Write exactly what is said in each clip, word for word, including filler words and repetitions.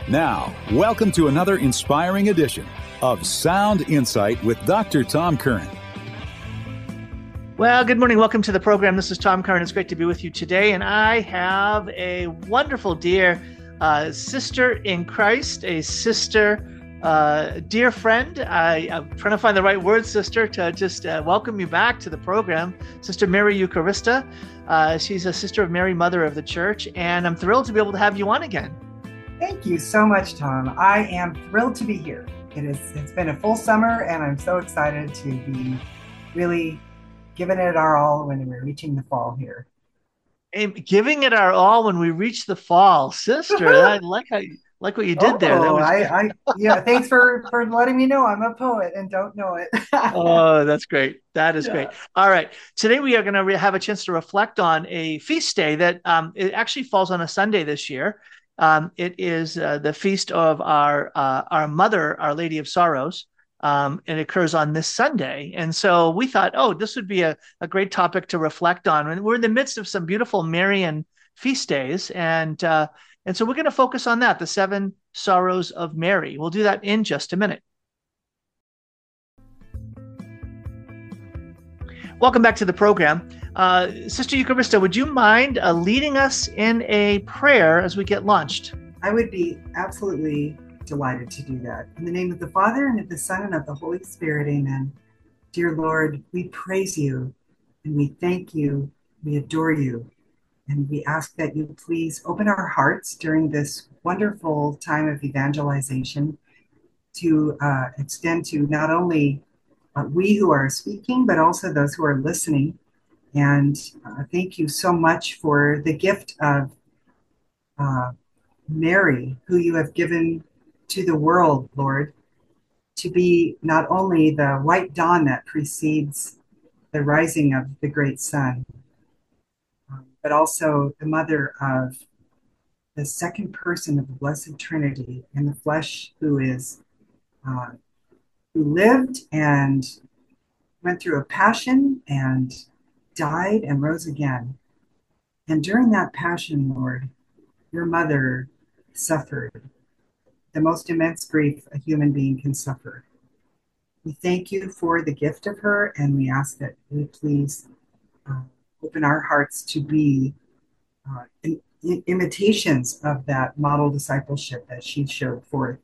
Now, welcome to another inspiring edition of Sound Insight with Doctor Tom Curran. Well, good morning. Welcome to the program. This is Tom Curran. It's great to be with you today. And I have a wonderful, dear uh, sister in Christ, a sister, uh, dear friend. I, I'm trying to find the right word, sister, to just uh, welcome you back to the program. Sister Mary Eucharista. Uh, she's a sister of Mary, Mother of the Church. And I'm thrilled to be able to have you on again. Thank you so much, Tom. I am thrilled to be here. It is, it's been a full summer, and I'm so excited to be really giving it our all when we're reaching the fall here. And giving it our all when we reach the fall. Sister, I like how you, like what you did oh, there. That was I, I, yeah, thanks for, for letting me know I'm a poet and don't know it. Oh, that's great. That is Yeah. great. All right. Today we are going to re- have a chance to reflect on a feast day that um, it actually falls on a Sunday this year. Um, it is uh, the feast of our uh, our mother, Our Lady of Sorrows. Um, it occurs on this Sunday. And so we thought, oh, this would be a, a great topic to reflect on. And we're in the midst of some beautiful Marian feast days. And, uh, and so we're going to focus on that, the seven sorrows of Mary. We'll do that in just a minute. Welcome back to the program. Uh, Sister Eucharista, would you mind uh, leading us in a prayer as we get launched? I would be absolutely delighted to do that. In the name of the Father, and of the Son, and of the Holy Spirit, amen. Dear Lord, we praise you, and we thank you, we adore you, and we ask that you please open our hearts during this wonderful time of evangelization to uh, extend to not only uh, we who are speaking, but also those who are listening. And uh, thank you so much for the gift of uh, Mary, who you have given to the world, Lord, to be not only the white dawn that precedes the rising of the great sun, um, but also the mother of the second person of the Blessed Trinity in the flesh, who is uh, who lived and went through a passion and died and rose again. And during that passion, Lord, your mother suffered the most immense grief a human being can suffer. We thank you for the gift of her, and we ask that you please uh, open our hearts to be uh, in, in imitations of that model discipleship that she showed forth.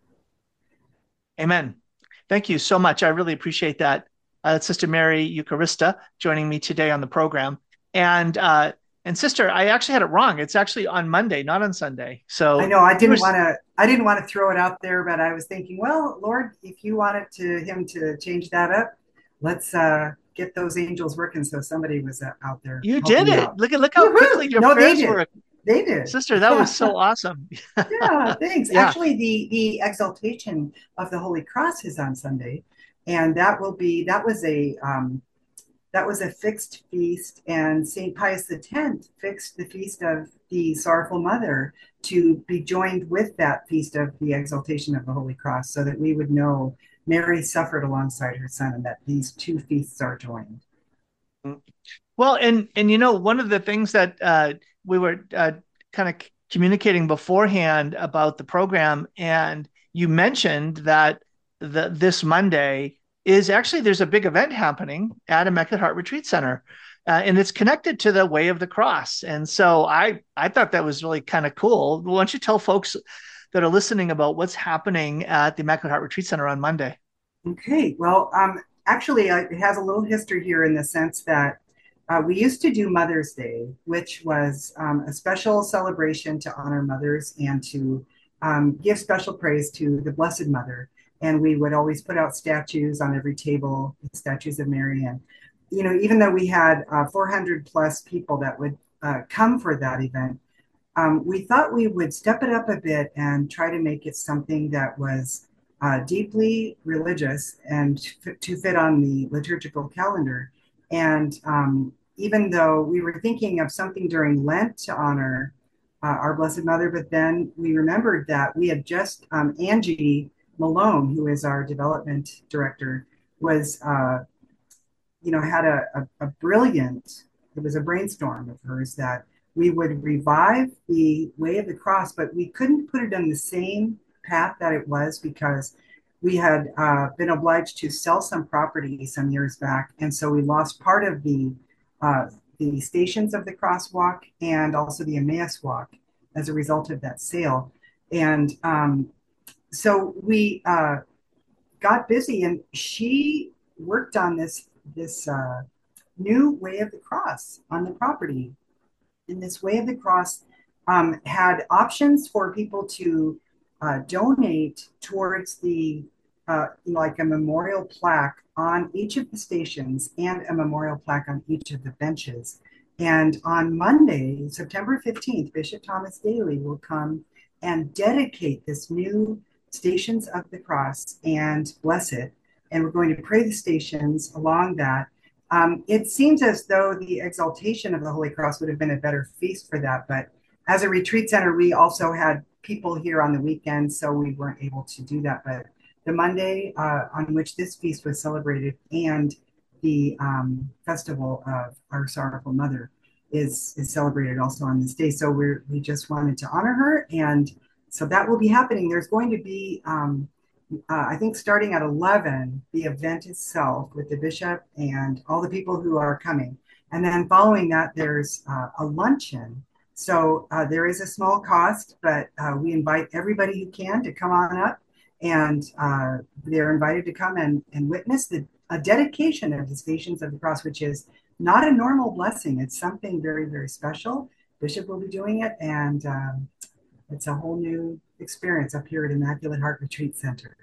Amen. Thank you so much. I really appreciate that. Uh, Sister Mary Eucharista joining me today on the program. And uh, and sister, I actually had it wrong. It's actually on Monday, not on Sunday. So I know I didn't was, want to. I didn't want to throw it out there, but I was thinking, well, Lord, if you wanted to him to change that up, let's uh, get those angels working. So somebody was uh, out there. You did it. Out. Look at look how Woo-hoo! quickly your no, prayers they did. work. They did. Sister, that was so awesome. Yeah, thanks. Yeah. Actually, the the exaltation of the Holy Cross is on Sunday, and that will be that was a um, that was a fixed feast, and Saint Pius X fixed the feast of the Sorrowful Mother to be joined with that feast of the exaltation of the Holy Cross, so that we would know Mary suffered alongside her son, and that these two feasts are joined. Well, and and you know, one of the things that uh, we were uh, kind of communicating beforehand about the program, and you mentioned that the, this Monday is actually, there's a big event happening at Immaculate Heart Retreat Center, uh, and it's connected to the Way of the Cross. And so I I thought that was really kind of cool. Why don't you tell folks that are listening about what's happening at the Immaculate Heart Retreat Center on Monday? Okay, well, um, actually, uh, it has a little history here in the sense that Uh, we used to do Mother's Day, which was um, a special celebration to honor mothers and to um, give special praise to the Blessed Mother. And we would always put out statues on every table, statues of Mary. And, you know, even though we had uh, four hundred plus people that would uh, come for that event, um, we thought we would step it up a bit and try to make it something that was uh, deeply religious and f- to fit on the liturgical calendar. And um, even though we were thinking of something during Lent to honor uh, our Blessed Mother, but then we remembered that we had just, um, Angie Malone, who is our development director, was, uh, you know, had a, a, a brilliant, it was a brainstorm of hers that we would revive the Way of the Cross, but we couldn't put it on the same path that it was because we had uh, been obliged to sell some property some years back, and so we lost part of the uh, the stations of the crosswalk and also the Emmaus walk as a result of that sale. And um, so we uh, got busy, and she worked on this this uh, new Way of the Cross on the property. And this Way of the Cross um, had options for people to uh, donate towards the uh, like a memorial plaque on each of the stations and a memorial plaque on each of the benches. And on Monday, September fifteenth, Bishop Thomas Daly will come and dedicate this new Stations of the Cross and bless it. And we're going to pray the stations along that. Um, it seems as though the exaltation of the Holy Cross would have been a better feast for that. But as a retreat center, we also had people here on the weekend, so we weren't able to do that. But the Monday uh, on which this feast was celebrated and the um, festival of Our Sorrowful Mother is, is celebrated also on this day. So we're, we just wanted to honor her. And so that will be happening. There's going to be, um, uh, I think starting at eleven, the event itself with the bishop and all the people who are coming. And then following that, there's uh, a luncheon. So uh, there is a small cost, but uh, we invite everybody who can to come on up. And uh, they're invited to come and, and witness the a dedication of the Stations of the Cross, which is not a normal blessing. It's something very, very special. Bishop will be doing it, and um, it's a whole new experience up here at Immaculate Heart Retreat Center.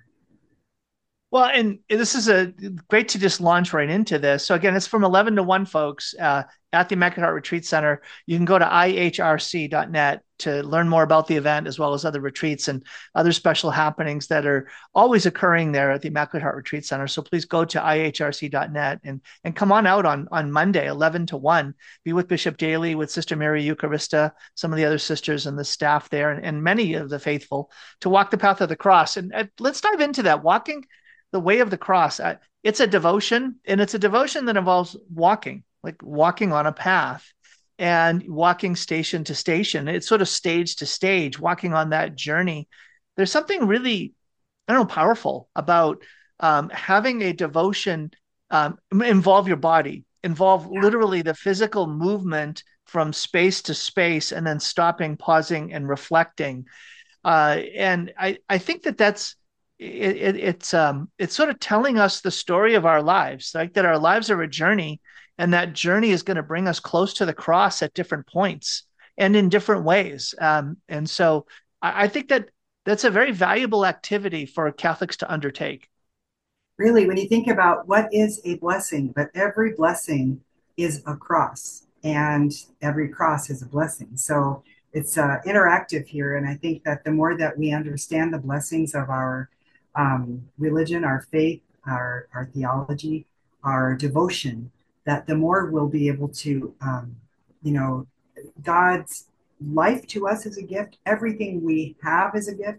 Well, and this is a great to just launch right into this. So again, it's from eleven to one, folks, uh, at the Immaculate Heart Retreat Center. You can go to I H R C dot net to learn more about the event, as well as other retreats and other special happenings that are always occurring there at the Immaculate Heart Retreat Center. So please go to I H R C dot net and, and come on out on, on Monday, eleven to one. Be with Bishop Daly, with Sister Mary Eucharista, some of the other sisters and the staff there, and, and many of the faithful to walk the path of the cross. And uh, let's dive into that. Walking the Way of the Cross. Uh, it's a devotion, and it's a devotion that involves walking, like walking on a path and walking station to station. It's sort of stage to stage, walking on that journey. There's something really, I don't know, powerful about um, having a devotion um, involve your body, involve literally the physical movement from space to space, and then stopping, pausing, and reflecting. Uh, and I, I think that that's, It, it, it's um it's sort of telling us the story of our lives, like that our lives are a journey, and that journey is going to bring us close to the cross at different points and in different ways. Um, and so I, I think that that's a very valuable activity for Catholics to undertake. Really, when you think about what is a blessing, but every blessing is a cross, and every cross is a blessing. So it's uh, interactive here, and I think that the more that we understand the blessings of our um, religion, our faith, our, our theology, our devotion, that the more we'll be able to, um, you know, God's life to us is a gift. Everything we have is a gift.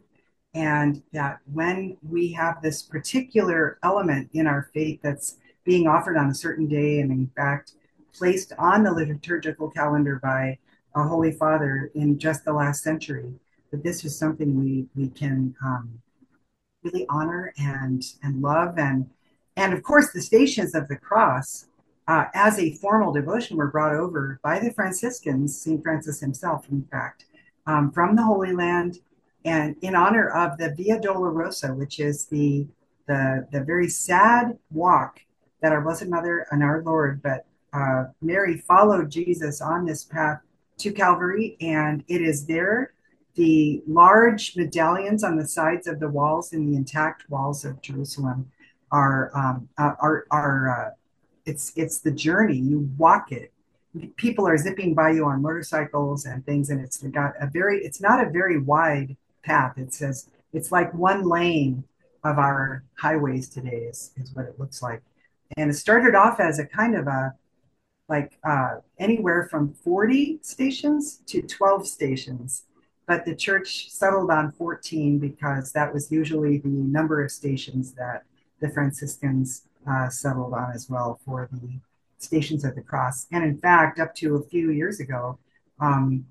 And that when we have this particular element in our faith that's being offered on a certain day, and in fact, placed on the liturgical calendar by our Holy Father in just the last century, that this is something we, we can um, really honor and and love. And and of course the Stations of the Cross uh, as a formal devotion were brought over by the Franciscans, Saint Francis himself, in fact, um, from the Holy Land, and in honor of the Via Dolorosa, which is the the the very sad walk that our Blessed Mother and our Lord, but uh, Mary followed Jesus on this path to Calvary, and it is there. The large medallions on the sides of the walls in the intact walls of Jerusalem are um, uh, are are uh, it's it's the journey. You walk it. People are zipping by you on motorcycles and things, and it's got a very it's not a very wide path. It says it's like one lane of our highways today is is what it looks like. And it started off as a kind of a like uh, anywhere from forty stations to twelve stations. But the church settled on fourteen because that was usually the number of stations that the Franciscans uh, settled on as well for the Stations of the Cross. And in fact, up to a few years ago, um,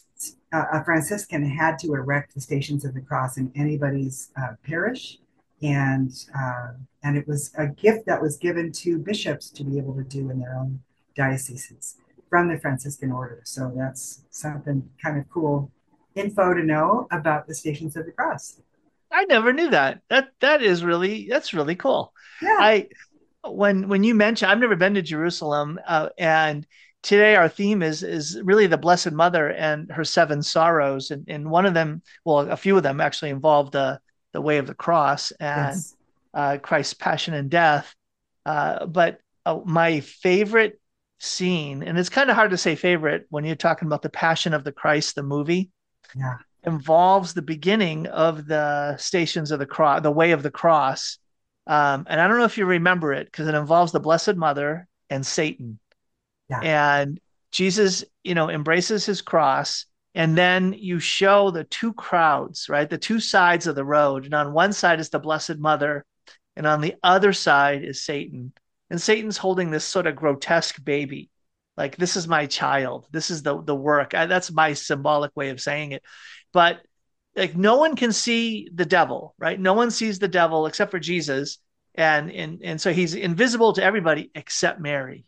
a Franciscan had to erect the Stations of the Cross in anybody's uh, parish, and uh, and it was a gift that was given to bishops to be able to do in their own dioceses from the Franciscan order. So that's something kind of cool info to know about the Stations of the Cross. I never knew that. That that is really that's really cool. Yeah. I when when you mentioned, I've never been to Jerusalem, uh, and today our theme is is really the Blessed Mother and her seven sorrows, and and one of them, well, a few of them actually involve the the way of the cross and Yes. uh, Christ's passion and death. Uh, but uh, my favorite scene, and it's kind of hard to say favorite when you're talking about the Passion of the Christ, the movie, Yeah. involves the beginning of the Stations of the Cross, the Way of the Cross. Um, and I don't know if you remember it because it involves the Blessed Mother and Satan. Yeah. And Jesus, you know, embraces his cross. And then you show the two crowds, right? The two sides of the road. And on one side is the Blessed Mother, and on the other side is Satan. And Satan's holding this sort of grotesque baby. Like, this is my child. This is the, the work. I, that's my symbolic way of saying it. But like, no one can see the devil, right? No one sees the devil except for Jesus. And, and, and so he's invisible to everybody except Mary.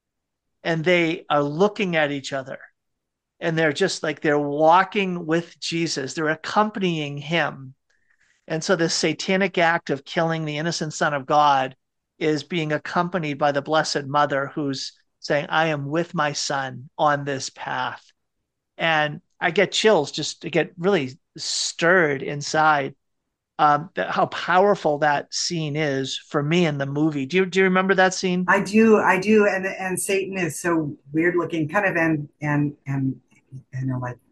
And they are looking at each other, and they're just like they're walking with Jesus. They're accompanying him. And so this satanic act of killing the innocent Son of God is being accompanied by the Blessed Mother, who's saying, I am with my son on this path. And I get chills just to get really stirred inside, um, that, how powerful that scene is for me in the movie. Do you, do you remember that scene? I do, I do, and and Satan is so weird looking, kind of, and and and you know, like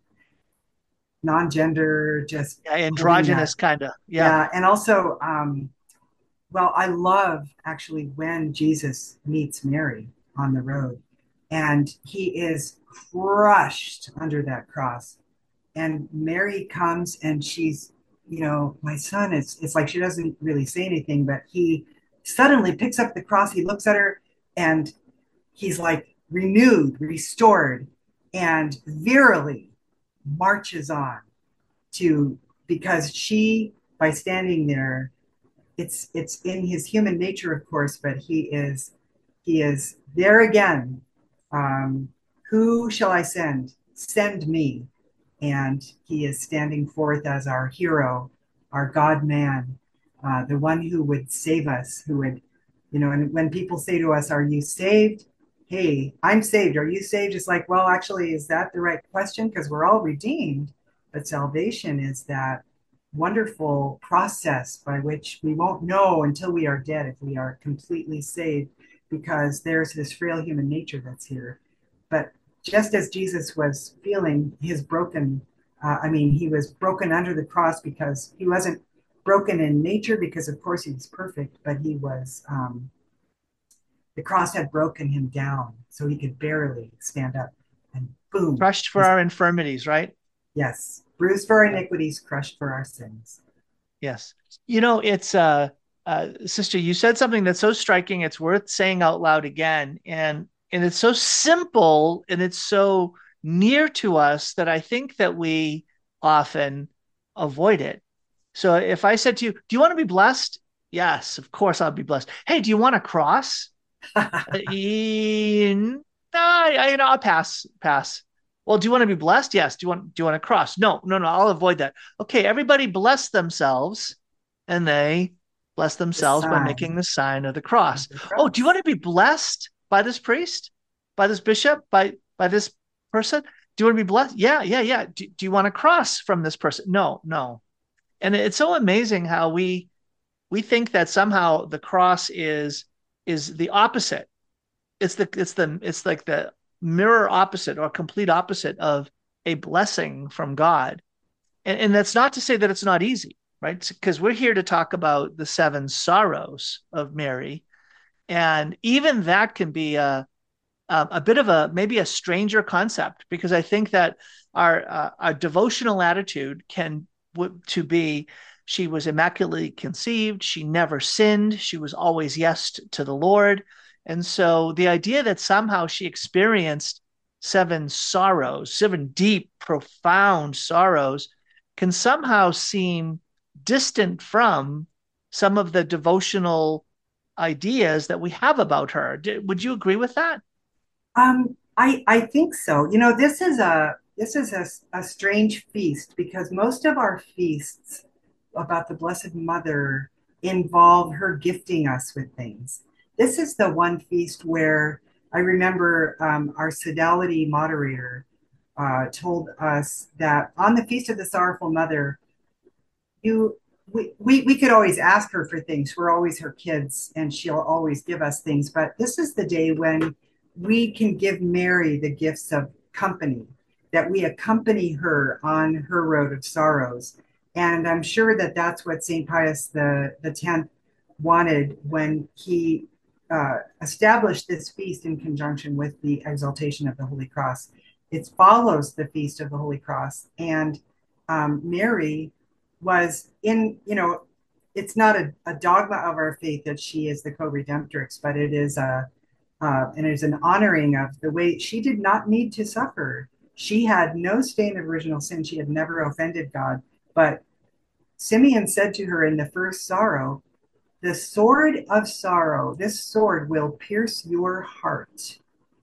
non-gender, just Yeah, holding that. androgynous kind of. Yeah. Yeah, and also, um, well, I love actually when Jesus meets Mary on the road, and he is crushed under that cross, and Mary comes and she's, you know, my son is. It's like she doesn't really say anything, but he suddenly picks up the cross. He looks at her, and he's like renewed, restored, and virally marches on to, because she, by standing there, it's it's in his human nature, of course, but he is he is there again. Um, who shall I send? Send me. And he is standing forth as our hero, our God man, uh, the one who would save us, who would, you know, and when people say to us, are you saved? Hey, I'm saved. Are you saved? It's like, well, actually, is that the right question? Because we're all redeemed. But salvation is that wonderful process by which we won't know until we are dead if we are completely saved, because there's this frail human nature that's here. But just as Jesus was feeling his broken, uh, I mean, he was broken under the cross because he wasn't broken in nature, because of course he was perfect, but he was, um, the cross had broken him down so he could barely stand up. And boom, Crushed for he's, our infirmities, right? yes, bruised for our iniquities, crushed for our sins. Yes. You know, it's uh, uh sister, you said something that's so striking, it's worth saying out loud again. And and it's so simple and it's so near to us that I think that we often avoid it. So if I said to you, do you want to be blessed? Yes, of course I'll be blessed. Hey, do you want a cross? Uh, e- no, I, I, you know, I'll pass, pass. Well, do you want to be blessed? Yes. Do you want, do you want a cross? No, no, no, I'll avoid that. Okay, everybody bless themselves, and they bless The themselves by making sign the sign of the of cross. the Oh, do you want cross. to be blessed by this priest, by this bishop, by by this person? Do you want to be blessed? Yeah, yeah, yeah. Do, do you want a cross from this person? No, no. And it's so amazing how we we think that somehow the cross is is the opposite. It's the it's the it's like the mirror opposite or complete opposite of a blessing from God. And, and that's not to say that it's not easy, right? Because we're here to talk about the seven sorrows of Mary, and even that can be a a, a bit of a maybe a stranger concept, because I think that our uh, our devotional attitude can to be, she was immaculately conceived, she never sinned, she was always yes to the Lord. And so the idea that somehow she experienced seven sorrows, seven deep, profound sorrows, can somehow seem distant from some of the devotional ideas that we have about her. Would you agree with that? Um, I I think so. You know, this is a this is a, a strange feast because most of our feasts about the Blessed Mother involve her gifting us with things. This is the one feast where I remember um, our Sodality moderator uh, told us that on the Feast of the Sorrowful Mother, you we, we we could always ask her for things. We're always her kids, and she'll always give us things. But this is the day when we can give Mary the gifts of company, that we accompany her on her road of sorrows. And I'm sure that that's what Saint Pius the the tenth wanted when he uh, established this feast in conjunction with the exaltation of the Holy Cross. It follows the Feast of the Holy Cross, and um, Mary was in, you know, it's not a, a dogma of our faith that she is the co-redemptrix, but it is a, uh, and it is an honoring of the way she did not need to suffer. She had no stain of original sin. She had never offended God. But Simeon said to her in the first sorrow, the sword of sorrow, this sword will pierce your heart.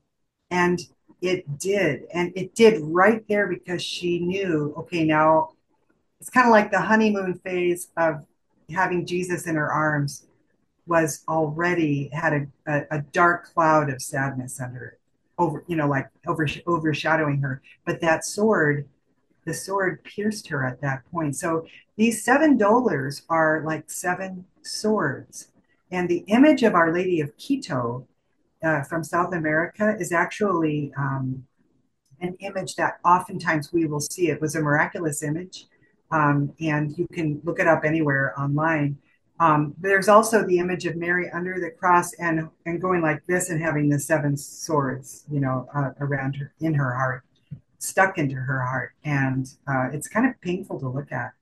And it did. And it did right there because she knew, okay, now it's kind of like the honeymoon phase of having Jesus in her arms was already had a, a, a dark cloud of sadness under it, over, you know, like over, overshadowing her. But that sword, the sword pierced her at that point. So these seven dolors are like seven swords. And the image of Our Lady of Quito uh, from South America is actually um, an image that oftentimes we will see. It was a miraculous image. Um, and you can look it up anywhere online. Um, there's also the image of Mary under the cross and and going like this and having the seven swords, you know, uh, around her, in her heart, stuck into her heart, and uh, it's kind of painful to look at.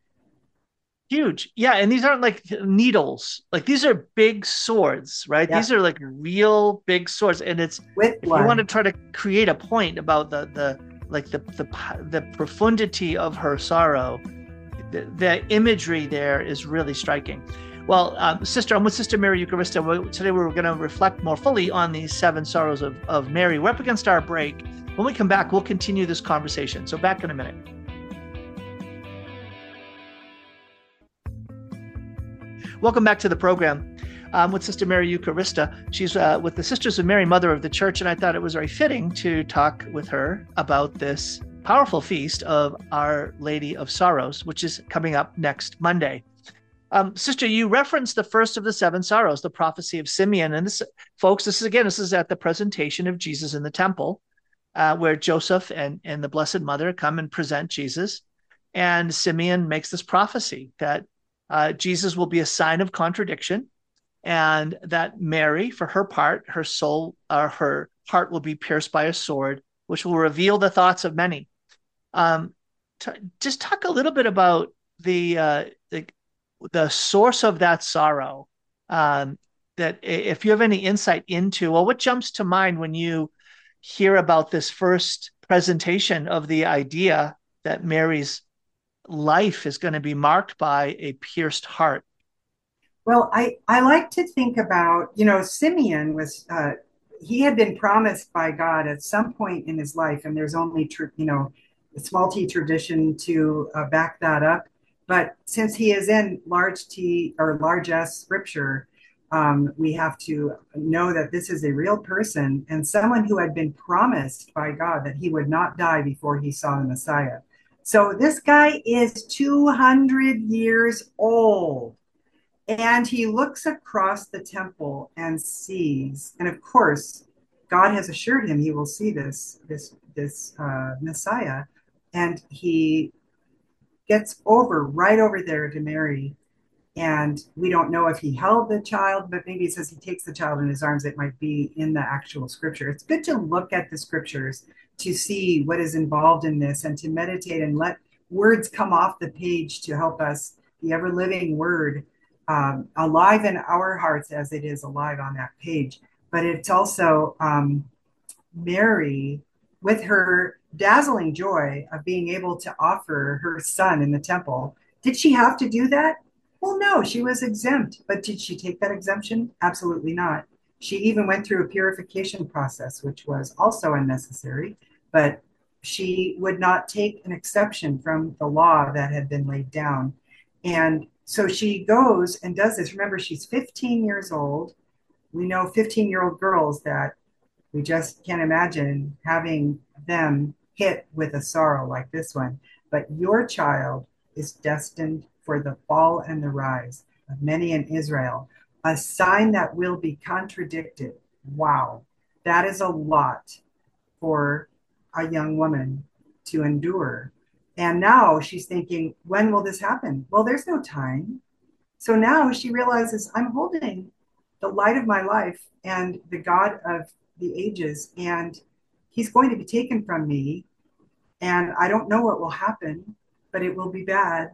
Huge. Yeah, and these aren't like needles. Like these are big swords, right? Yeah. These are like real big swords. And it's with if blood. You want to try to create a point about the the like the the the profundity of her sorrow, the, the imagery there is really striking. Well, um, sister, I'm with Sister Mary Eucharista. Today we're going to reflect more fully on these seven sorrows of, of Mary. We're up against our break. When we come back, we'll continue this conversation. So back in a minute. Welcome back to the program. I'm with Sister Mary Eucharista. She's uh, with the Sisters of Mary, Mother of the Church, and I thought it was very fitting to talk with her about this powerful feast of Our Lady of Sorrows, which is coming up next Monday. Um, Sister, you referenced the first of the seven sorrows, the prophecy of Simeon. And this, folks, this is again, this is at the presentation of Jesus in the temple, uh, where Joseph and, and the Blessed Mother come and present Jesus. And Simeon makes this prophecy that uh, Jesus will be a sign of contradiction, and that Mary, for her part, her soul, or her heart will be pierced by a sword, which will reveal the thoughts of many. Um, t- just talk a little bit about the, uh, the the source of that sorrow. Um, that if you have any insight into, well, what jumps to mind when you hear about this first presentation of the idea that Mary's life is going to be marked by a pierced heart? Well, I, I like to think about, you know, Simeon was, uh, he had been promised by God at some point in his life, and there's only, tr- you know, a small t tradition to uh, back that up. But since he is in large T or large S scripture, um, we have to know that this is a real person and someone who had been promised by God that he would not die before he saw the Messiah. So this guy is two hundred years old. And he looks across the temple and sees, and of course, God has assured him he will see this this this uh, Messiah, and he gets over right over there to Mary. And we don't know if he held the child, but maybe it says he takes the child in his arms. It might be in the actual scripture. It's good to look at the scriptures to see what is involved in this and to meditate and let words come off the page to help us, the ever living word, um, alive in our hearts as it is alive on that page. But it's also um, Mary with her dazzling joy of being able to offer her son in the temple, did she have to do that? Well, no, she was exempt. But did she take that exemption? Absolutely not. She even went through a purification process, which was also unnecessary, but she would not take an exception from the law that had been laid down. And so she goes and does this. Remember, she's fifteen years old. We know fifteen year old girls that we just can't imagine having them hit with a sorrow like this one. But your child is destined for the fall and the rise of many in Israel, a sign that will be contradicted. Wow, that is a lot for a young woman to endure. And now she's thinking, when will this happen? Well, there's no time. So now she realizes I'm holding the light of my life and the God of the ages, and he's going to be taken from me. And I don't know what will happen, but it will be bad.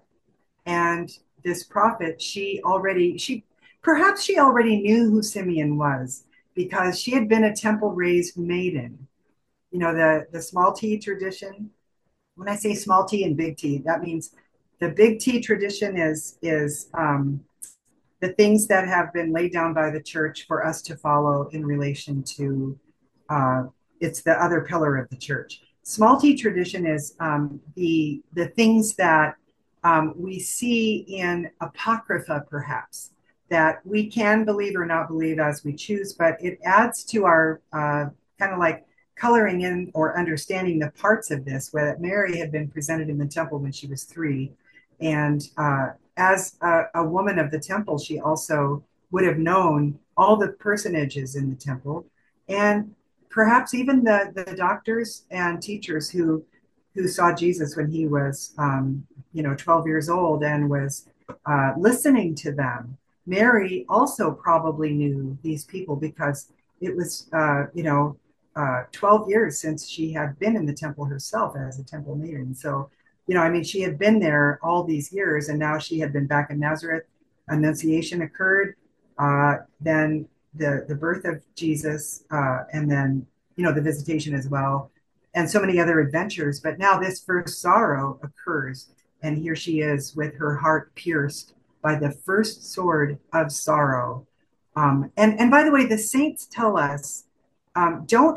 And this prophet, she already, she perhaps she already knew who Simeon was because she had been a temple raised maiden. You know, the, the small t tradition. When I say small t and big T, that means the big T tradition is, is, um, the things that have been laid down by the church for us to follow in relation to uh, it's the other pillar of the church. Small t tradition is um, the the things that um, we see in apocrypha, perhaps that we can believe or not believe as we choose, but it adds to our uh, kind of like coloring in or understanding the parts of this. Where Mary had been presented in the temple when she was three, and uh, as a, a woman of the temple, she also would have known all the personages in the temple, and perhaps even the, the doctors and teachers who who saw Jesus when he was, um, you know, twelve years old and was uh, listening to them. Mary also probably knew these people because it was, uh, you know, uh, twelve years since she had been in the temple herself as a temple maiden. So you know, I mean, she had been there all these years, and now she had been back in Nazareth. Annunciation occurred, uh, then the the birth of Jesus, uh, and then you know the visitation as well, and so many other adventures. But now this first sorrow occurs, and here she is with her heart pierced by the first sword of sorrow. Um, and and by the way, the saints tell us, um, don't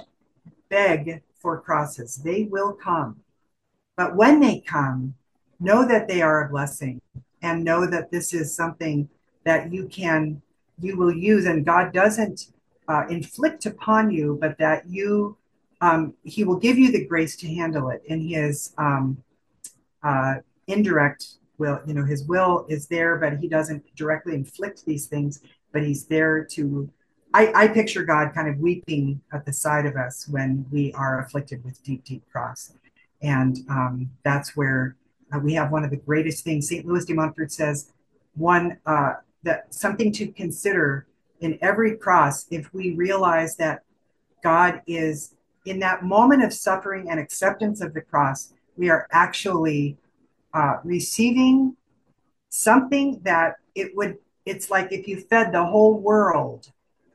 beg for crosses; they will come. But when they come, know that they are a blessing and know that this is something that you can, you will use. And God doesn't uh, inflict upon you, but that you, um, He will give you the grace to handle it in His um, uh, indirect will. You know, His will is there, but He doesn't directly inflict these things, but He's there to. I, I picture God kind of weeping at the side of us when we are afflicted with deep, deep cross. And um, that's where uh, we have one of the greatest things. Saint Louis de Montfort says, one uh, that something to consider in every cross, if we realize that God is in that moment of suffering and acceptance of the cross, we are actually uh, receiving something that it would, it's like if you fed the whole world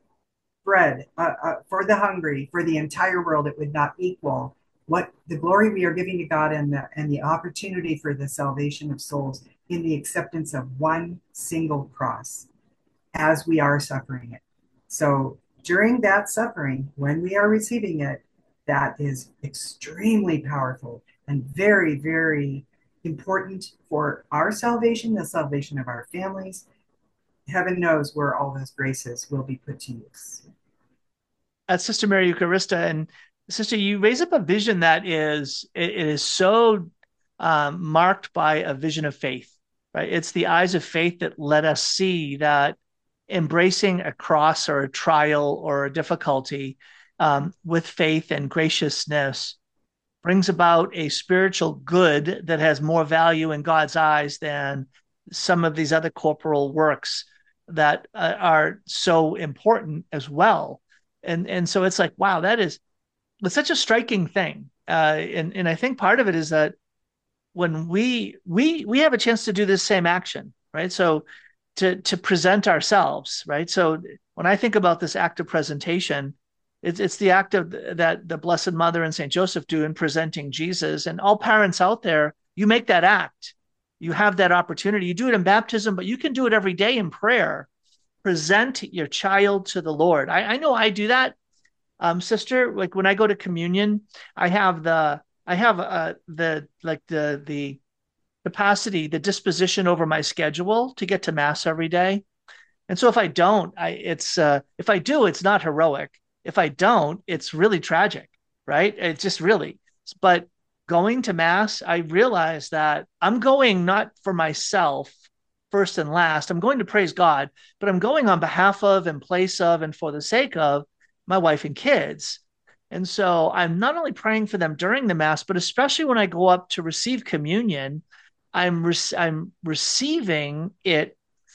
bread uh, uh, for the hungry, for the entire world, it would not equal what the glory we are giving to God and the, and the opportunity for the salvation of souls in the acceptance of one single cross as we are suffering it. So during that suffering, when we are receiving it, that is extremely powerful and very, very important for our salvation, the salvation of our families. Heaven knows where all those graces will be put to use. That's Sister Mary Eucharista. And Sister, you raise up a vision that is, it, it is so um, marked by a vision of faith, right? It's the eyes of faith that let us see that embracing a cross or a trial or a difficulty um, with faith and graciousness brings about a spiritual good that has more value in God's eyes than some of these other corporal works that uh, are so important as well. And, and so it's like, wow, that is, it's such a striking thing. Uh, and, and I think part of it is that when we, we, we have a chance to do this same action, right? So to, to present ourselves, right? So when I think about this act of presentation, It's it's the act of that the Blessed Mother and Saint Joseph do in presenting Jesus. And all parents out there, you make that act. You have that opportunity. You do it in baptism, but you can do it every day in prayer. Present your child to the Lord. I, I know I do that, um, sister. Like when I go to communion, I have the I have uh, the like the the capacity, the disposition over my schedule to get to mass every day. And so if I don't, I it's uh, if I do, it's not heroic. If I don't, it's really tragic, right? It's just really. But going to mass, I realize that I'm going not for myself first and last. I'm going to praise God, but I'm going on behalf of, in place of, and for the sake of my wife and kids. And so I'm not only praying for them during the mass, but especially when I go up to receive communion, I'm re- I'm receiving it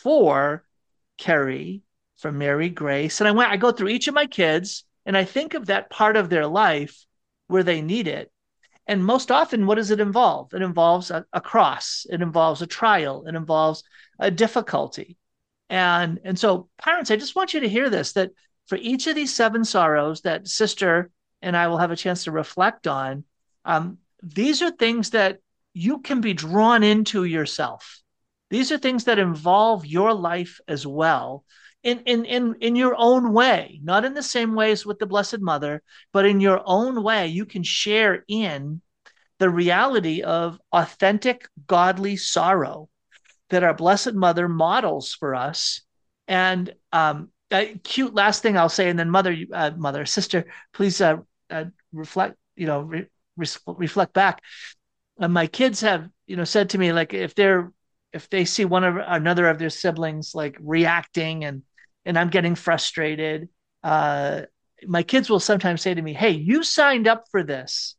for Carrie, for Mary Grace. And I went, I go through each of my kids and I think of that part of their life where they need it. And most often, what does it involve? It involves a, a cross. It involves a trial. It involves a difficulty. And, and so, parents, I just want you to hear this, that for each of these seven sorrows that sister and I will have a chance to reflect on, um, these are things that you can be drawn into yourself. These are things that involve your life as well, in, in, in, in your own way, not in the same ways with the Blessed Mother, but in your own way, you can share in the reality of authentic, godly sorrow that our Blessed Mother models for us. And um, a cute last thing I'll say, and then mother, uh, mother, sister, please uh, uh, reflect, you know, re- re- reflect back. Uh, my kids have, you know, said to me, like, if they're if they see one of another of their siblings like reacting and and I'm getting frustrated, uh, my kids will sometimes say to me, "Hey, you signed up for this.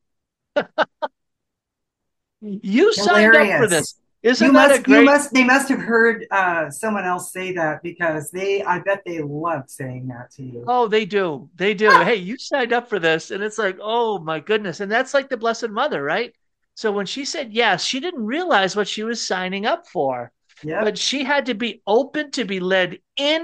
You signed up for Hilarious. this. Isn't You that a must, you great?" must, they must have heard uh, someone else say that because they, I bet they love saying that to you. Oh, they do. They do. Hey, you signed up for this. And it's like, oh my goodness. And that's like the Blessed Mother, right? So when she said yes, she didn't realize what she was signing up for, Yep. but she had to be open to be led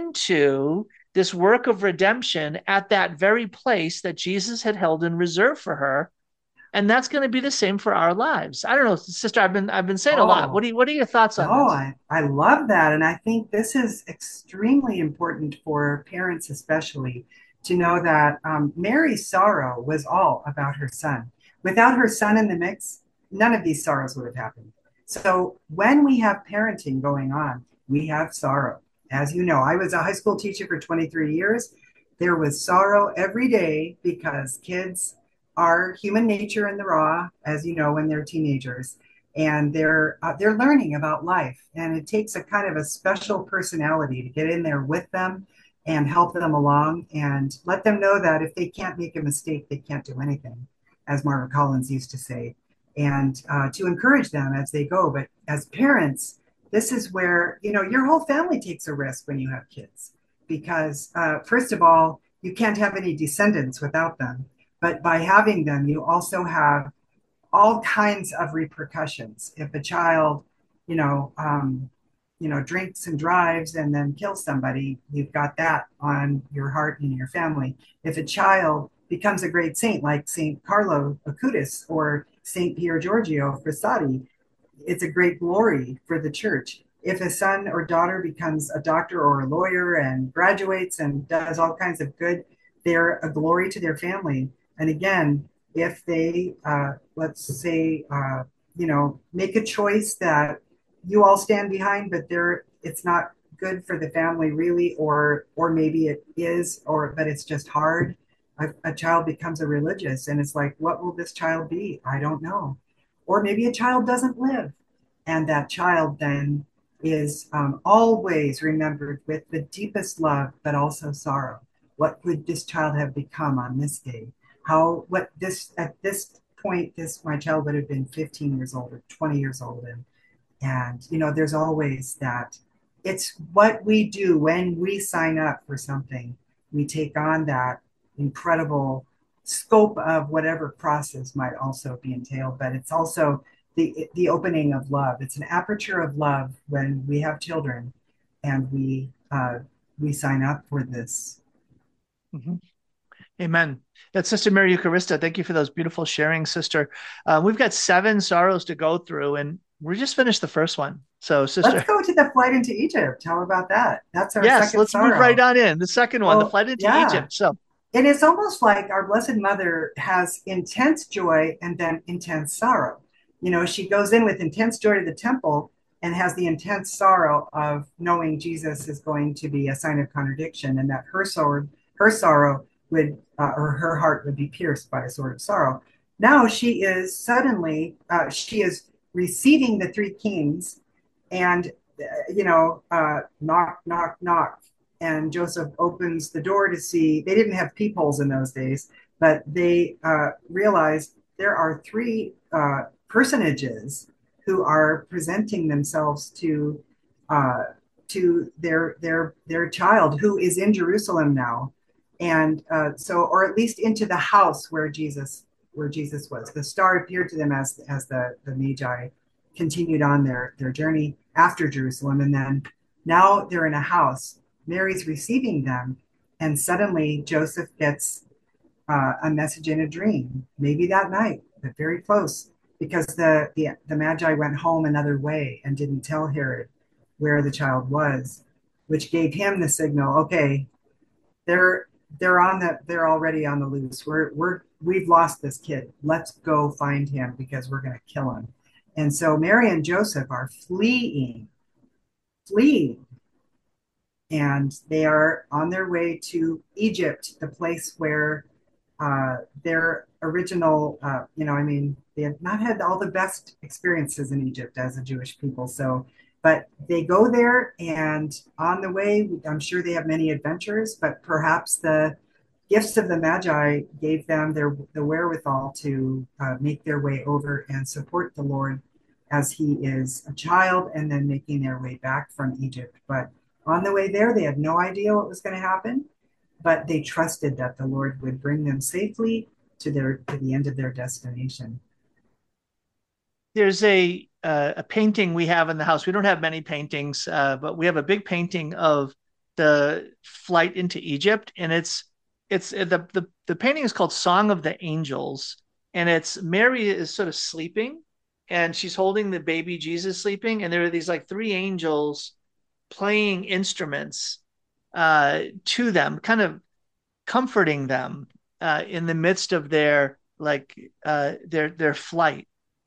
into this work of redemption at that very place that Jesus had held in reserve for her. And that's going to be the same for our lives. I don't know, sister, I've been I've been saying a lot. What Oh, do you, what are your thoughts on no, this? I, I love that. And I think this is extremely important for parents, especially to know that um, Mary's sorrow was all about her son. Without her son in the mix, none of these sorrows would have happened. So when we have parenting going on, we have sorrow. As you know, I was a high school teacher for twenty-three years. There was sorrow every day because kids are human nature in the raw, as you know, when they're teenagers and they're uh, they're learning about life, and it takes a kind of a special personality to get in there with them and help them along and let them know that if they can't make a mistake, they can't do anything, as Margaret Collins used to say, and uh, to encourage them as they go. But as parents, this is where, you know, your whole family takes a risk when you have kids, because uh, first of all, you can't have any descendants without them, but by having them, you also have all kinds of repercussions. If a child, you know, um, you know, drinks and drives and then kills somebody, you've got that on your heart and your family. If a child becomes a great saint like Saint Carlo Acutis or Saint Pier Giorgio Frassati, it's a great glory for the church. If a son or daughter becomes a doctor or a lawyer and graduates and does all kinds of good, they're a glory to their family. And again, if they, uh, let's say, uh, you know, make a choice that you all stand behind, but they're, it's not good for the family really, or or maybe it is, or but it's just hard. A, a child becomes a religious, and it's like, what will this child be? I don't know. Or maybe a child doesn't live, and that child then is um, always remembered with the deepest love, but also sorrow. What would this child have become on this day? How, what this, at this point, this, my child would have been fifteen years old or twenty years old. And, and, you know, there's always that. It's what we do when we sign up for something. We take on that incredible scope of whatever process might also be entailed, but it's also the the opening of love. It's an aperture of love when we have children, and we uh, we sign up for this. Mm-hmm. Amen. That's Sister Mary Eucharista. Thank you for those beautiful sharing, Sister. Uh, we've got seven sorrows to go through, and we just finished the first one. So, Let's Sister, go to the flight into Egypt. How about that? That's our yes, second let's move right sorrow. on in. The second one, the Well, flight into yeah. Egypt. So, And it's almost like our Blessed Mother has intense joy and then intense sorrow. You know, she goes in with intense joy to the temple and has the intense sorrow of knowing Jesus is going to be a sign of contradiction, and that her sorrow, her sorrow would, uh, or her heart would be pierced by a sword of sorrow. Now she is suddenly, uh, she is receiving the three kings, and uh, you know, uh, knock, knock, knock, and Joseph opens the door to see. They didn't have peepholes in those days, but they uh, realized there are three uh, personages who are presenting themselves to uh, to their their their child who is in Jerusalem now, and uh, so, or at least into the house where Jesus where Jesus was. The star appeared to them as as the the Magi continued on their their journey after Jerusalem, and then now they're in a house. Mary's receiving them, and suddenly Joseph gets uh, a message in a dream, maybe that night, but very close, because the, the the Magi went home another way and didn't tell Herod where the child was, which gave him the signal. Okay, they're they're on the they're already on the loose. We're we're we've lost this kid. Let's go find him because we're going to kill him. And so Mary and Joseph are fleeing, fleeing and they are on their way to Egypt, the place where uh, their original, uh, you know, I mean, they have not had all the best experiences in Egypt as a Jewish people. So, but they go there, and on the way, I'm sure they have many adventures, but perhaps the gifts of the Magi gave them their the wherewithal to uh, make their way over and support the Lord as he is a child, and then making their way back from Egypt. But on the way there, they had no idea what was going to happen, but they trusted that the Lord would bring them safely to their to the end of their destination. there's a uh, a painting we have in the house. We don't have many paintings, uh, but we have a big painting of the flight into Egypt, and it's it's uh, the the the painting is called Song of the Angels, and it's Mary is sort of sleeping, and she's holding the baby Jesus sleeping, and there are these like three angels playing instruments uh, to them, kind of comforting them uh, in the midst of their like uh, their their flight.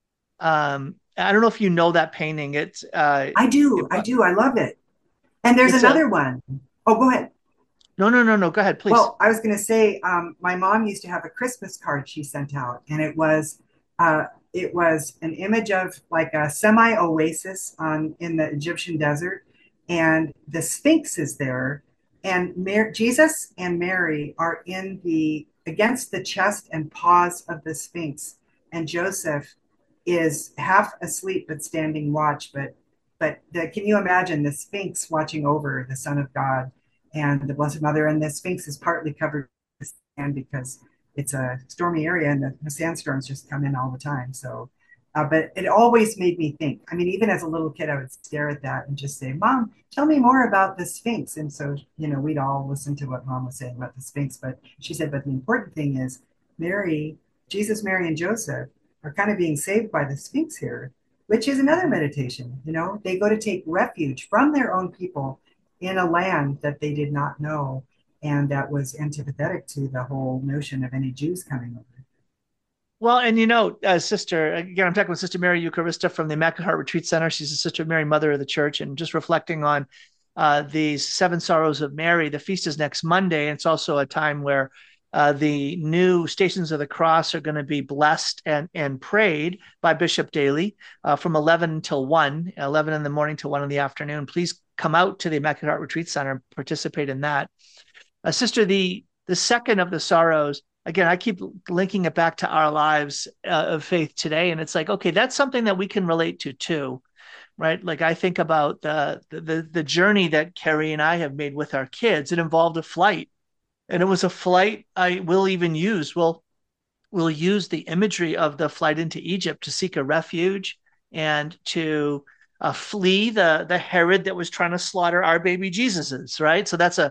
Um, I don't know if you know that painting. It's uh, I it, do, I do, I love it. And there's it's a another one. Oh, go ahead. no, no, no, no. Go ahead, please. Well, I was going to say, um, my mom used to have a Christmas card she sent out, and it was uh, it was an image of like a semi oasis on in the Egyptian desert, and the Sphinx is there, and Mar- Jesus and Mary are in the against the chest and paws of the Sphinx, and Joseph is half asleep but standing watch. But but the, can you imagine the Sphinx watching over the Son of God and the Blessed Mother? And the Sphinx is partly covered with sand because it's a stormy area, and the, the sandstorms just come in all the time. So, uh, but it always made me think. I mean, even as a little kid, I would stare at that and just say, "Mom, tell me more about the Sphinx." And so, you know, we'd all listen to what Mom was saying about the Sphinx. But she said, "But the important thing is Mary, Jesus, Mary, and Joseph are kind of being saved by the Sphinx here." Which is another Mhm. meditation. You know, they go to take refuge from their own people in a land that they did not know, and that was antipathetic to the whole notion of any Jews coming over. Well, and you know, uh, Sister, again, I'm talking with Sister Mary Eucharista from the Immaculate Heart Retreat Center. She's a Sister Mary, Mother of the Church, and just reflecting on uh, these seven sorrows of Mary. The feast is next Monday, and it's also a time where uh, the new Stations of the Cross are going to be blessed and and prayed by Bishop Daly uh, from eleven until one, eleven in the morning to one in the afternoon. Please come out to the Immaculate Heart Retreat Center and participate in that. Uh, Sister, the the second of the sorrows, again, I keep linking it back to our lives uh, of faith today, and it's like, okay, that's something that we can relate to too, right? Like I think about the the the journey that Carrie and I have made with our kids. It involved a flight, and it was a flight I will even use. We'll we'll use the imagery of the flight into Egypt to seek a refuge and to uh, flee the the Herod that was trying to slaughter our baby Jesuses, right? So that's a